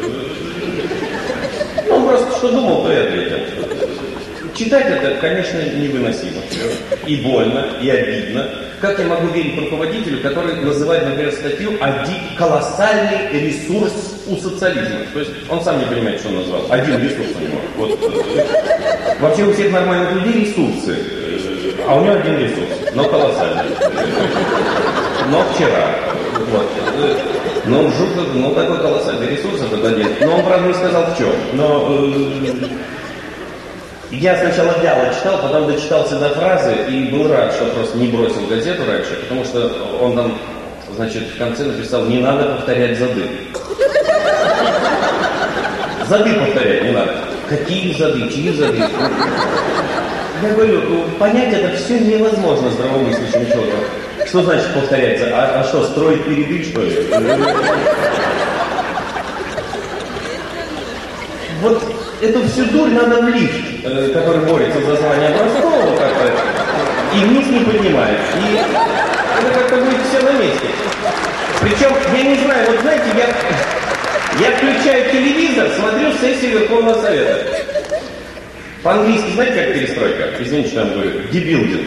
Ну, он просто что думал, то и ответил. Читать это, конечно, невыносимо. И больно, и обидно. Как я могу верить руководителю, который называет, например, статью «Один колоссальный ресурс у социализма». То есть он сам не понимает, что он назвал. Один ресурс у него. Вот. Вообще у всех нормальных людей ресурсы. А у него один ресурс, но колоссальный. Но вчера. Вот. Ну, жутко, ну такой колоссальный ресурс этот один. Но он, правда, не сказал в чем. Но... Я сначала вяло читал, потом дочитался до фразы и был рад, что просто не бросил газету раньше, потому что он там, значит, в конце написал: не надо повторять зады. Зады повторять не надо. Какие зады, чьи зады? Я говорю, понять это все невозможно здравомыслящим человеком. Что значит повторять? А, а что, строить переды, что ли? Вот эту всю дурь надо в лифт, э, который борется за звание Образцова как-то, и вниз не поднимает. И это как-то будет все на месте. Причем, я не знаю, вот знаете, я, я включаю телевизор, смотрю сессию Верховного Совета. По-английски знаете, как перестройка? Извините, что я вам говорю. Дебилдинг.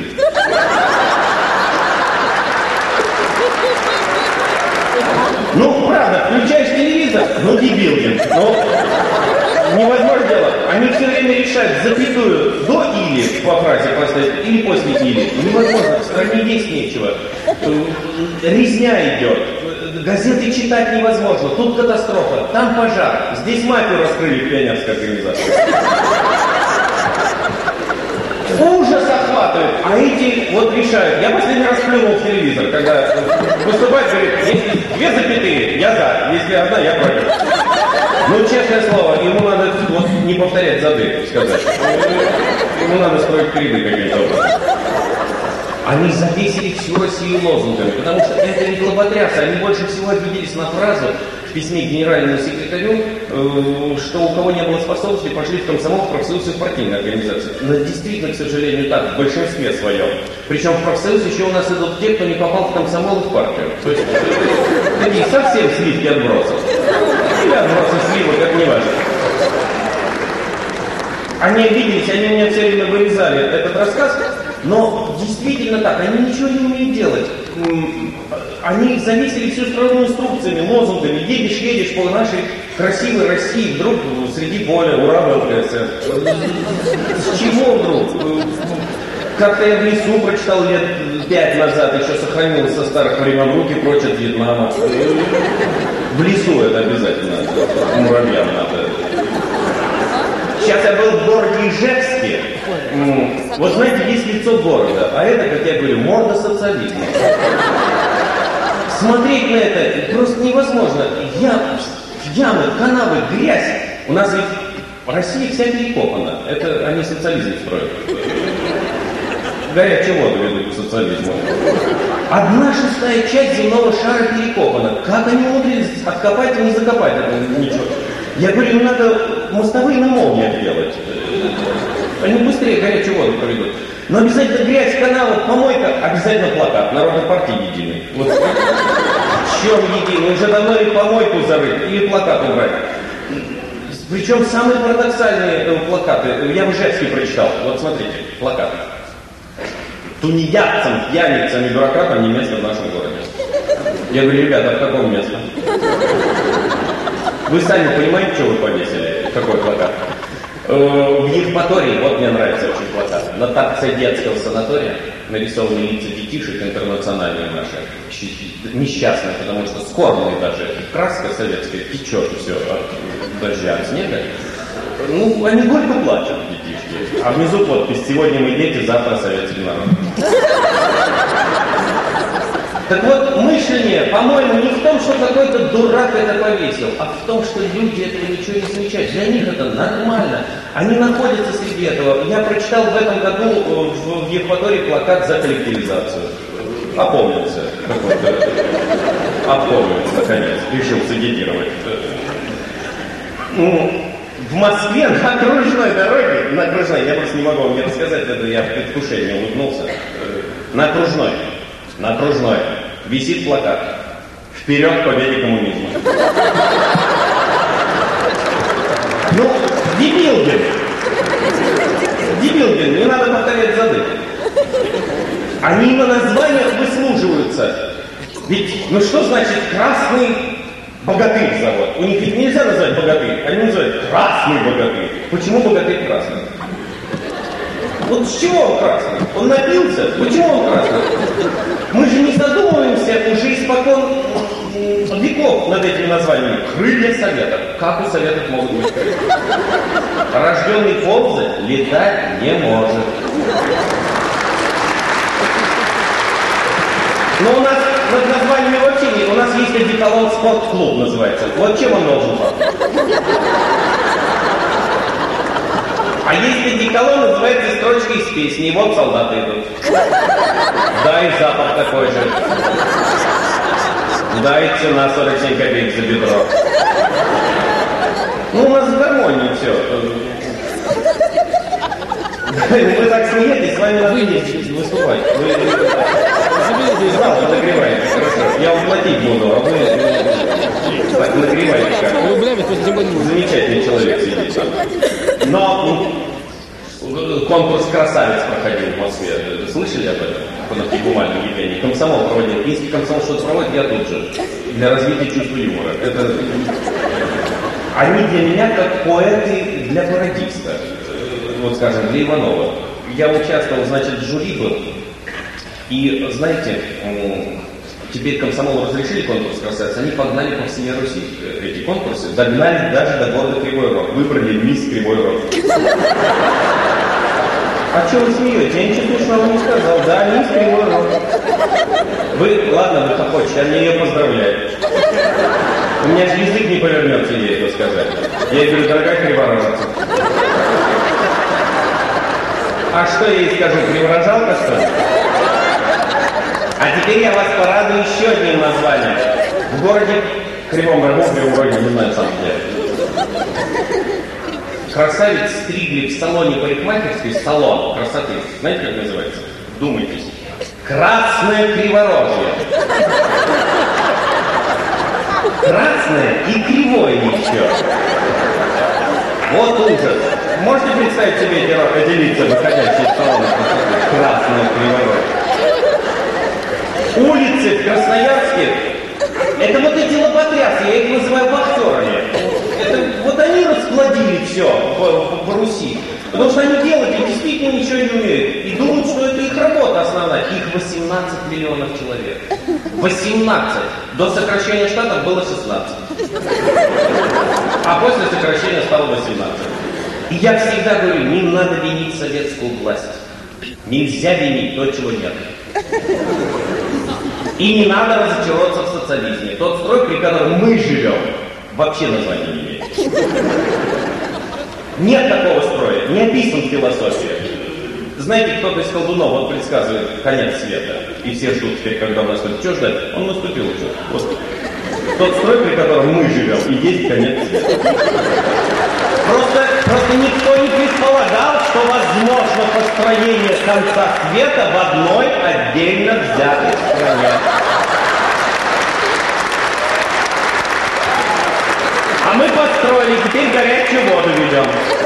Ну, правда, включаешь телевизор, ну, дебилдинг. Ну, невозможно дело. Они все время решают запятую до или по фразе поставить, или после или. Невозможно, в стране есть нечего. Резня идет. Газеты читать невозможно. Тут катастрофа, там пожар. Здесь мафию раскрыли в пионерской организации. Ужас охватывает. А эти вот решают. Я последний раз плюнул в телевизор, когда выступает, говорит, если две запятые, я за. Если одна, я против. Ну, честное слово, ему надо вот не повторять зады, сказать. Ему надо строить переды каким-то образом. Они завесили всю Россию лозунгами, потому что это ведь лоботрясы. Они больше всего обиделись на фразу в письме к генеральному секретарю, что у кого не было способности, пошли в комсомол, в профсоюз и в партийные организации. Но действительно, к сожалению, так, в большинстве своем. Причем в профсоюз еще у нас идут те, кто не попал в комсомол и в партию. То есть такие совсем сливки отбросов. Или отбросы сливок, как не важно. Они обиделись, они у меня все время вырезали этот рассказ, но действительно так, они ничего не умеют делать. Они завесили всю страну инструкциями, лозунгами. Едешь, едешь по нашей красивой России, вдруг среди поля, ура, ВЛКСМ. С чего вдруг? Как-то я в лесу прочитал лет пять назад, еще сохранилось со старых времен, руки прочь от Вьетнама. В лесу это обязательно, муравьям надо. Сейчас я был в городе Ижевске. Вот знаете, есть лицо города, а это, как я говорю, морда социализма. Смотреть на это просто невозможно. Ям, ямы, канавы, грязь. У нас ведь в России вся перекопана. Это они социализм строят. Горячую воду ведут к социализму. Одна шестая часть земного шара перекопана. Как они умудрились откопать и не закопать это ничего? Я говорю, им надо мостовые на молниях делать. Они быстрее горячую воду проведут. Но обязательно грязь, каналы, помойка, обязательно плакат. Народной партии единый. Вот. В чем единый? Уже давно или помойку зарыть, или плакат убрать. Причем самые парадоксальные плакаты. Я в Ижевске прочитал. Вот смотрите, плакат. Тунеядцам, пьяницам и бюрократам не место в нашем городе. Я говорю, ребята, в каком месте? Вы сами понимаете, что вы повесили? Какой плакат? В Евпатории, вот мне нравится очень плакат. На торце детского санатория нарисованы лица детишек интернациональные наши. Несчастные, потому что скорбные даже. Краска советская течет все от дождя, от снега. Ну, они горько плачут, детишки. А внизу подпись: «Сегодня мы дети, завтра советский народ». Так вот, мышление, по-моему, не в том, что какой-то дурак это повесил, а в том, что люди этого ничего не замечают. Для них это нормально. Они находятся среди этого. Я прочитал в этом году в, в Евпатории плакат за коллективизацию. Опомнился какой-то. Опомнился, наконец. Решил сагитировать. Ну, в Москве на окружной дороге, на окружной, я просто не могу вам не рассказать это, я в предвкушении улыбнулся. На окружной. На окружной висит плакат: «Вперед к победе коммунизма». Ну, дебил, блин. Дебил, блин, не надо повторять зады. Они на названиях выслуживаются. Ведь, ну что значит красный богатырь завод? У них ведь нельзя назвать богатырь, они называют красный богатырь. Почему богатырь красный? Вот с чего он красный? Он напился? Почему он красный? Мы же не задумываемся уже испокон веков над этими названиями. Крылья Советов. Как у Советов могут быть крылья? Рожденный ползать летать не может. Но у нас над названиями вообще нет. У нас есть одеколон «Спортклуб» называется. Вот чем он должен быть? А есть одеколон, называется строчка из песни. И вот солдаты идут. Да, и запах такой же. Да, и цена сорок семь копеек за бедро. Ну, у нас в гармонии все. Вы так смеетесь, с вами надо выступать. Вы зал подогреваете, хорошо. Я вам платить буду, а вы так нагреваете как. Замечательный человек сидит там. Но конкурс красавиц проходил в Москве. Слышали об этом? По нафигумальному явлению. Комсомол проводил. Если комсомол что-то проводит, я тут же. Для развития чувства юмора. Это... Они для меня как поэты для пародиста. Вот скажем, для Иванова. Я участвовал, значит, в жюри был. И, знаете, теперь комсомолу разрешили конкурс красавиц, они погнали по всей Руси эти конкурсы, догнали даже до города Кривой Рог, выбрали мисс Кривой Рог. А что вы смеете? Я ничего смешного не сказал. Да, мисс Кривой Рог. Вы, ладно, вы хохочете, а мне ее поздравляют. У меня же язык не повернется ей это сказать. Я ей говорю: дорогая криворожица. А что я ей скажу, криворожалка, что ли? А теперь я вас порадую еще одним названием. В городе Кривом Рогу, в Кривом Роге, не знаю сам где. Красавиц стригли в салоне парикмахерской, салон красоты. Знаете, как называется? Думайтесь. Красное криворожье. Красное и кривое еще. Вот ужас. Можете представить себе эти, эти лица, выходящие из салона красоты? Красное криворожье. Улицы в Красноярске — это вот эти лоботрясы, я их называю вахтерами. Это вот они расплодили все по, по, по Руси. Потому что они делали действительно ничего не умеют. И думают, что это их работа основная. Их восемнадцать миллионов человек. восемнадцать. До сокращения штатов было шестнадцать. А после сокращения стало восемнадцать. И я всегда говорю, не надо винить советскую власть. Нельзя винить то, чего нет. И не надо разочароваться в социализме. Тот строй, при котором мы живем, вообще названия не имеет. Нет такого строя, не описан в философии. Знаете, кто-то из колдунов, он предсказывает конец света. И все ждут теперь, когда у нас наступит. Что ждать? Он наступил уже. Вот. Тот строй, при котором мы живем, и есть конец света. Просто, просто никто не предполагал, что возможно построение конца света в одной отдельно взятой стране. А мы построили, теперь горячую воду ведем.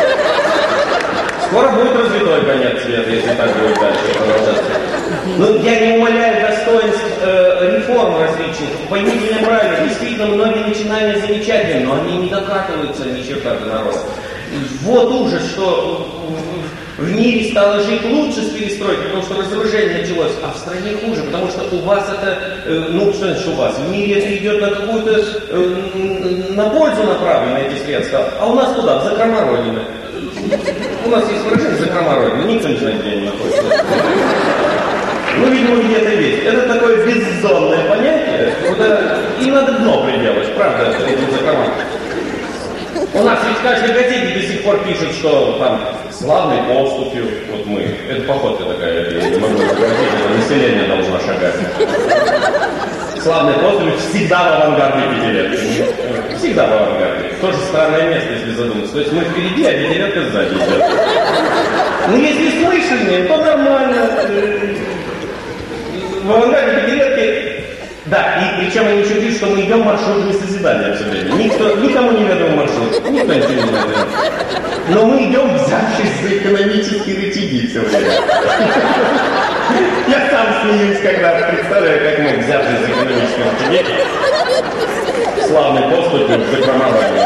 Скоро будет развитой конец света, если так будет дальше продолжаться. Но я не умаляю достоинств э, реформ различных. Поймите меня правильно, действительно, многие начинания замечательны, но они не докатываются ни черта до народа. Вот ужас, что в мире стало жить лучше с перестройкой, потому что разоружение началось, а в стране хуже, потому что у вас это, э, ну что значит у вас, в мире это идет на какую-то, э, на пользу направлено эти средства, а у нас куда? В закрома Родины. У нас есть выражение «закрома Родины», никто не знает, где они находятся. Ну, видимо, где-то есть. Это такое беззонное понятие, куда им надо дно приделать, правда, этим закромам. У нас ведь в каждой газете до сих пор пишут, что там славной поступью, вот мы, это походка такая, я не могу сократить, это население должно шагать. Славной поступью всегда в авангарде пятилетки. Всегда в авангарде. Тоже странное место, если задуматься. То есть мы впереди, а пятилетка сзади идет. Ну, если с мышлением, то нормально. В авангарде пятилетки. Да, и причем они еще пишут, что мы идем маршрутами созидания все время. Никто, никому не ведом маршрут, никто ничего не знает. Но мы идем, взявшись за экономические рычаги все время. Я сам смеюсь, когда представляю, как мы, взявшись за экономические рычаги, славной поступью в закромовании.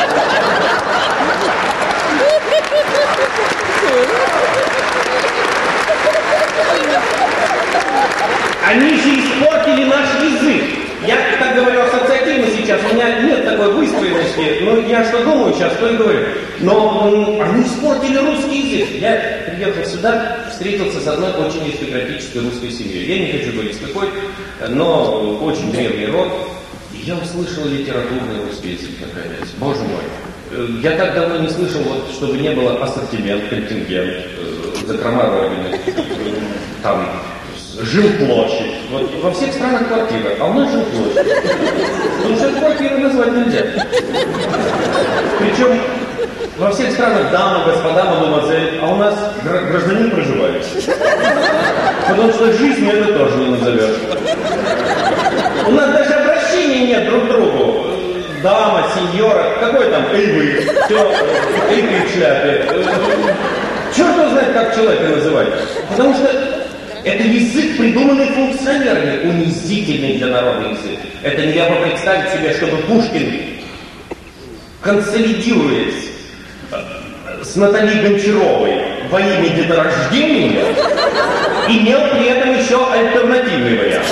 Они же испортили наш язык. Я так говорю ассоциативно сейчас, у меня нет такой выстроенности, но я что думаю сейчас, то и говорю. Но м, они испортили русский язык. Я приехал сюда, встретился с одной очень аристократической русской семьей. Я не хочу говорить с какой, но очень древний род. И я услышал литературный русский язык наконец. Боже мой. Я так давно не слышал, вот, чтобы не было ассортимент, контингент, закрома Родины, там... Жилплощадь. Вот во всех странах квартира, а у нас жилплощадь. Потому что квартиру назвать нельзя. Причем во всех странах дама, господа, мадемуазель, а у нас гражданин проживающий. Потому что жизнь это тоже не назовешь. У нас даже обращения нет друг к другу. Дама, сеньора, какой там, эй вы, все, эй ты в шляпе. Черт его знает, как человека называть. Потому что это язык, придуманный функционерами, унизительный для народа язык. Это нельзя представить себе, чтобы Пушкин, консолидируясь с Натальей Гончаровой во имя деторождения, имел при этом еще альтернативный вариант.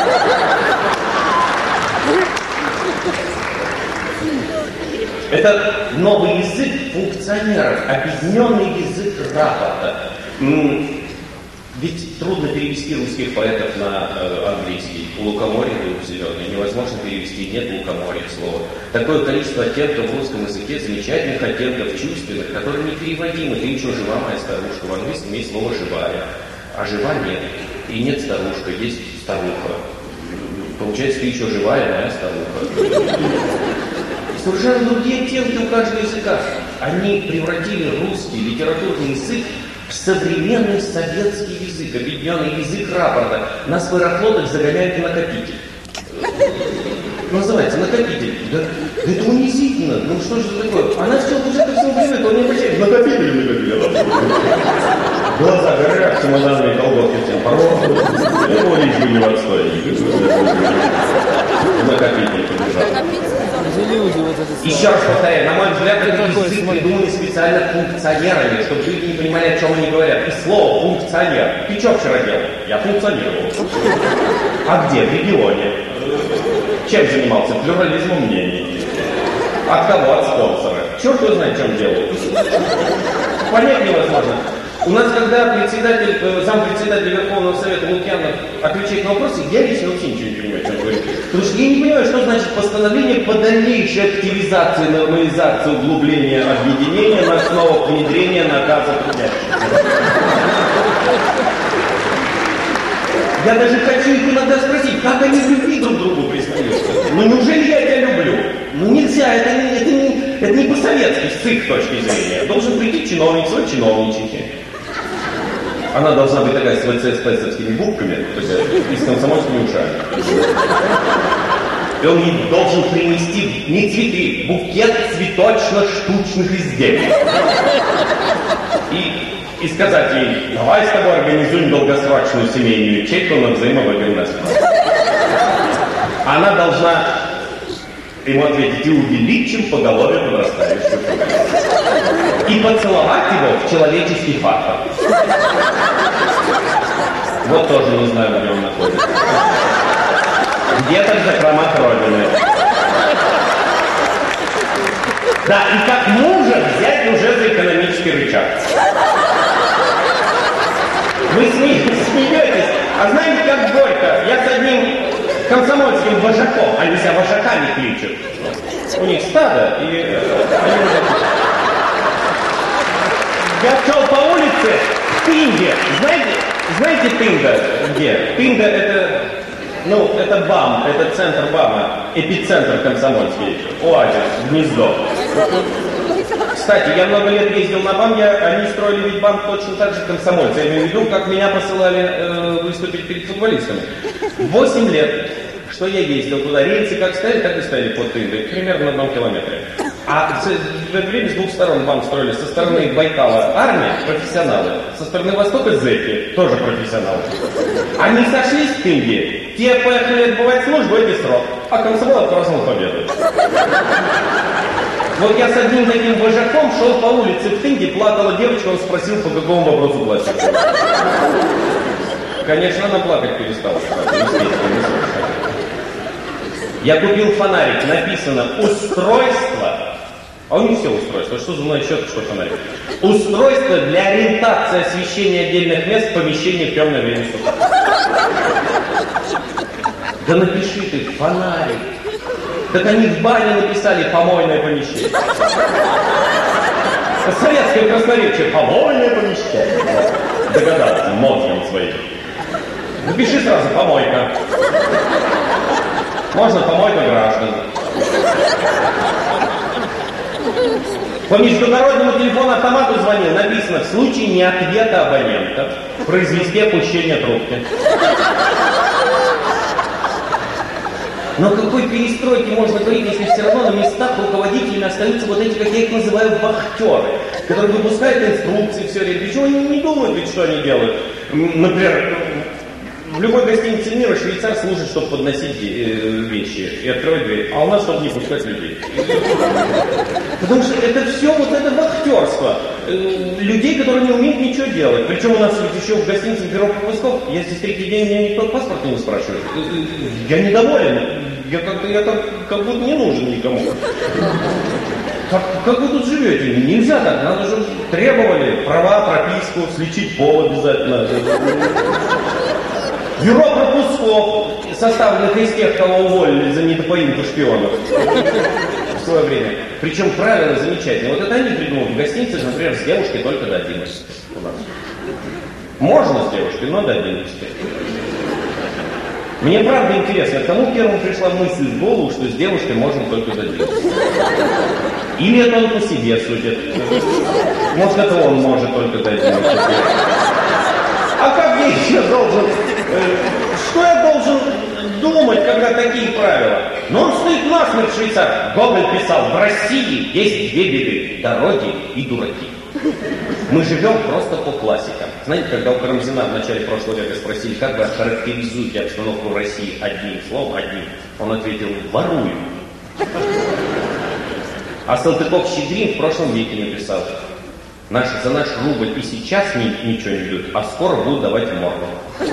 Это новый язык функционеров, объединенный язык рапорта. Ведь трудно перевести русских поэтов на э, английский. Лукоморье зеленое невозможно перевести, нет лукоморья слова. Такое количество оттенков в русском языке, замечательных оттенков чувственных, которые непереводимы. Ты еще жива, моя старушка. В английском есть слово «живая», а жива нет. И нет старушка, есть старуха. Получается, ты еще живая, моя старуха. Совершенно другие оттенки у каждого языка. Они превратили русский литературный язык в современный советский язык, объединенный язык рапорта. Нас в аэрофлотах загоняют в накопитель. Называется накопитель. Да, это унизительно. Ну что же это такое? Она все уже ко всему привык, он не обращает. Накопитель, накопитель. Глаза горят, чемоданные колготки всем порвал. Его лишь бы не в отстой. Накопитель побежал. люди вот это. Еще раз повторяю, на мой взгляд, это язык придумали специально функционерами, чтобы люди не понимали, о чем они говорят. И слово «функционер». Ты что вчера делал? Я функционировал. А где? В регионе. Чем занимался? Плюрализмом мнений. От кого? От спонсора. Черт его знает, чем делал. Понять невозможно. У нас, когда председатель, зампредседатель Верховного Совета Лукьянов отвечает на вопросы, я лично вообще ничего не понимаю, о чем говорит. Потому что я не понимаю, что значит постановление по дальнейшей активизации, нормализации, углубления объединения на основах внедрения наказа трудящихся. Я даже хочу их иногда спросить, как они в любви друг другу признаются. Ну неужели я тебя люблю? Ну нельзя, это не, это не, это не по-советски, с их точки зрения. Должен прийти чиновник, свой чиновничики. Она должна быть такая с ВЦСПСовскими буквами, такая, и с комсомольскими ушами. И он ей должен принести не цветы, букет цветочно-штучных изделий. И, и сказать ей, давай с тобой организуем долгосрочную семейную ячейку на взаимовыгодность. Она должна ему ответить, и увеличим поголовье подрастающего. И поцеловать его в человеческий фактор. Вот тоже не знаю, где он находится. Где-то в закромах Родины. Да, и как мужа взять уже за экономический рычаг. Вы смеетесь, а знаете, как горько? Я с одним комсомольским вожаком, они себя вожаками кличут. У них стадо, и они уже... Я шел по улице в Тынде. Знаете, знаете Тында где? Тында это, ну, это БАМ, это центр БАМа, эпицентр комсомольский, оазис, гнездо. Кстати, я много лет ездил на БАМ, я, они строили ведь БАМ точно так же комсомольцы. Я имею в виду, как меня посылали э, выступить перед футболистами. Восемь лет, что я ездил туда, рельсы как стояли, так и стояли под Тындой, примерно на одном километре. А в это время с двух сторон БАМ строили. Со стороны Байкала армия, профессионалы. Со стороны Востока зэки, тоже профессионалы. Они сошлись в Тынде. Те поехали отбывать службу, эти срок. А комсомол отпраздновал победу. Вот я с одним таким вожаком шел по улице в Тынде, плакала девочка, он спросил, по какому вопросу плачет. Конечно, она плакать перестала. Я купил фонарик, написано «Устройство». А у них все устройство. Что за мной счет, что фонарик? Устройство для ориентации освещения отдельных мест в помещении в темное время суток. Да напиши ты, фонарик. Так они в бане написали «помойное помещение». Советское красноречие «помойное помещение». Догадался, мозгом своим. Напиши сразу «помойка». Можно «помойка граждан». По международному телефону-автомату звонил, написано: в случае неответа абонента произвести опущение трубки. Но какой перестройки можно говорить, если все равно на местах руководителями остаются вот эти, как я их называю, вахтеры, которые выпускают инструкции все время. Причем они не думают ведь, что они делают. Например, в любой гостинице мира швейцар служит, чтобы подносить вещи и открывать дверь, а у нас, чтобы не пускать людей. Потому что это все вот это вахтерство. Людей, которые не умеют ничего делать. Причем у нас ведь еще в гостинице бюро пропусков, я здесь третий день, меня никто паспорт не спрашивает. Я недоволен. Я как-то, я как, как будто не нужен никому. Как, как вы тут живете? Нельзя так, надо же требовали права, прописку, сличить пол обязательно. Бюро пропусков, составленных из тех, кого уволили за недопоимку шпионов в свое время. Причем правила замечательные. Вот это они придумали в гостинице, например, с девушкой только до одиннадцати. Можно с девушкой, но до одиннадцати. Мне правда интересно, кому первому пришла мысль в голову, что с девушкой можно только до одиннадцати? Или это он по себе судит? Может, это он может только до одиннадцати? А как я еще должен... Что я должен думать, когда такие правила? Но он стоит насмерть, швейцар. Гоголь писал: в России есть две беды: дороги и дураки. Мы живем просто по классикам. Знаете, когда у Карамзина в начале прошлого века спросили, как вы охарактеризуете обстановку в России одним словом, одним, он ответил: ворую. А Салтыков-Щедрин в прошлом веке написал: Наши, за наш рубль и сейчас ни, ничего не дают, а скоро будут давать в морду.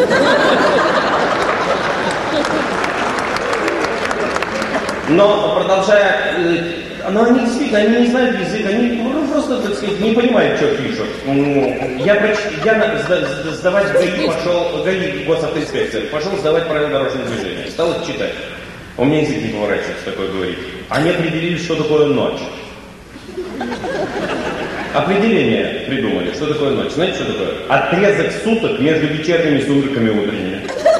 Но, продолжая, но они действительно, они не знают язык, они просто, так сказать, не понимают, что пишут. Я, проч... я сдавать в ГАИ пошел, ГАИ, госавтоинспекция, пошел сдавать правила дорожного движения, стал их читать. У меня язык не поворачивается такое говорить. Они определили, что такое ночь. Определение придумали, что такое ночь. Знаете, что такое? Отрезок суток между вечерними сумерками и утренними.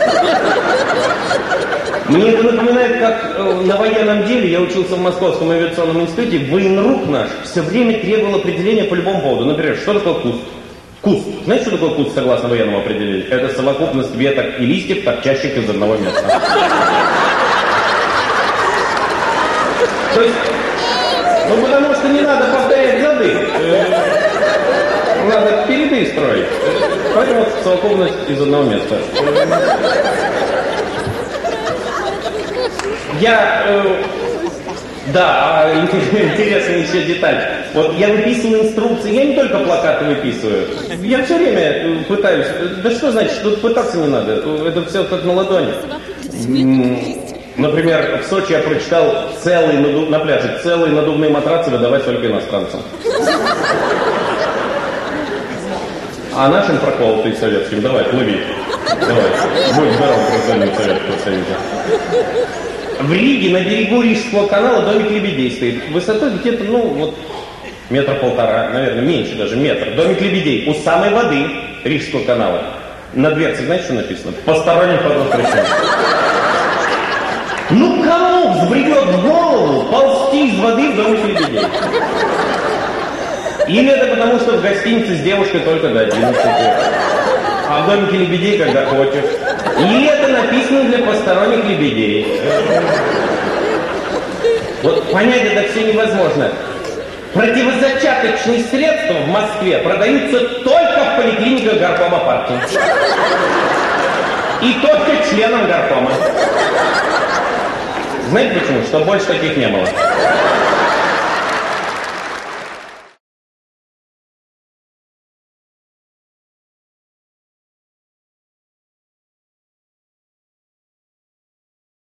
Мне это напоминает, как на военном деле, я учился в Московском авиационном институте, военрук наш все время требовал определения по любому поводу. Например, что такое куст? Куст. Знаете, что такое куст, согласно военному определению? Это совокупность веток и листьев, торчащих из одного места. То есть, ну потому что не надо повторять зады. Надо переды строить. Поэтому совокупность из одного места. Я, э, да, интересная еще деталь. Вот я выписываю инструкции, я не только плакаты выписываю. Я все время пытаюсь. Да что значит, тут пытаться не надо. Это все как на ладони. Например, в Сочи я прочитал целый надув... на пляже целые надувные матрацы выдавать только иностранцам. А нашим проколотым советским давай, плыви. Давай, будь здоров, гражданин Советского Союза. В Риге на берегу Рижского канала домик лебедей стоит. Высотой где-то, ну, вот, метра полтора, наверное, меньше даже, метр. Домик лебедей у самой воды Рижского канала. На дверце, знаете, что написано? Посторонним вход воспрещен. Ну, кому взбредет в голову ползти из воды в домик лебедей? Или это потому, что в гостинице с девушкой только до одиннадцати, а в домике лебедей, когда хочешь. Или это написано для посторонних лебедей. Вот понять это все невозможно. Противозачаточные средства в Москве продаются только в поликлиниках горкома партии. И только членам горкома. Знаете почему? Чтобы больше таких не было.